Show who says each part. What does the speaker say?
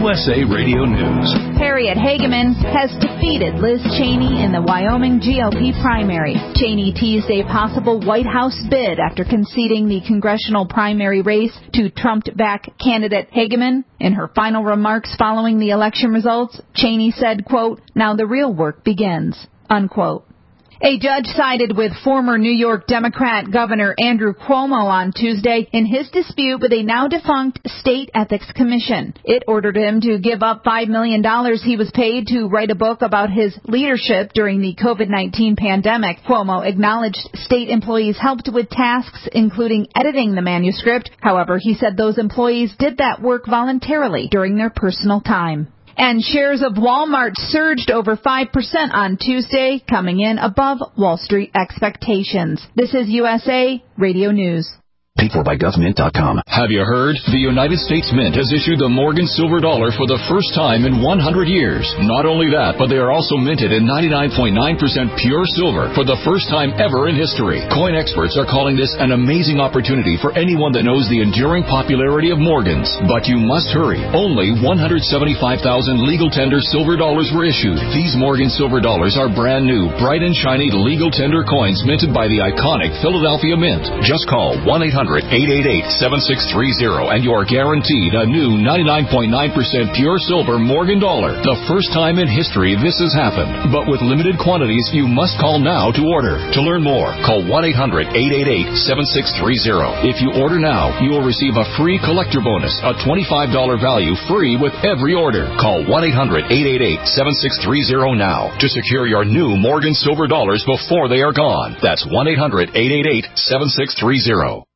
Speaker 1: USA Radio News.
Speaker 2: Harriet Hageman has defeated Liz Cheney in the Wyoming GOP primary. Cheney teased a possible White House bid after conceding the congressional primary race to Trump-backed candidate Hageman. In her final remarks following the election results, Cheney said, quote, "Now the real work begins," unquote. A judge sided with former New York Democrat Governor Andrew Cuomo on Tuesday in his dispute with a now-defunct state ethics commission. It ordered him to give up $5 million he was paid to write a book about his leadership during the COVID-19 pandemic. Cuomo acknowledged state employees helped with tasks, including editing the manuscript. However, he said those employees did that work voluntarily during their personal time. And shares of Walmart surged over 5% on Tuesday, coming in above Wall Street expectations. This is USA Radio News.
Speaker 1: Paid for by GovMint.com. Have you heard? The United States Mint has issued the Morgan Silver Dollar for the first time in 100 years. Not only that, but they are also minted in 99.9% pure silver for the first time ever in history. Coin experts are calling this an amazing opportunity for anyone that knows the enduring popularity of Morgans. But you must hurry. Only 175,000 legal tender silver dollars were issued. These Morgan Silver Dollars are brand new, bright and shiny legal tender coins minted by the iconic Philadelphia Mint. Just call 1-800-888-7630 and you're guaranteed a new 99.9% pure silver Morgan dollar. The first time in history this has happened. But with limited quantities, you must call now to order. To learn more, call 1-800-888-7630. If you order now, you will receive a free collector bonus, a $25 value free with every order. Call 1-800-888-7630 now to secure your new Morgan Silver Dollars before they are gone. That's 1-800-888-7630.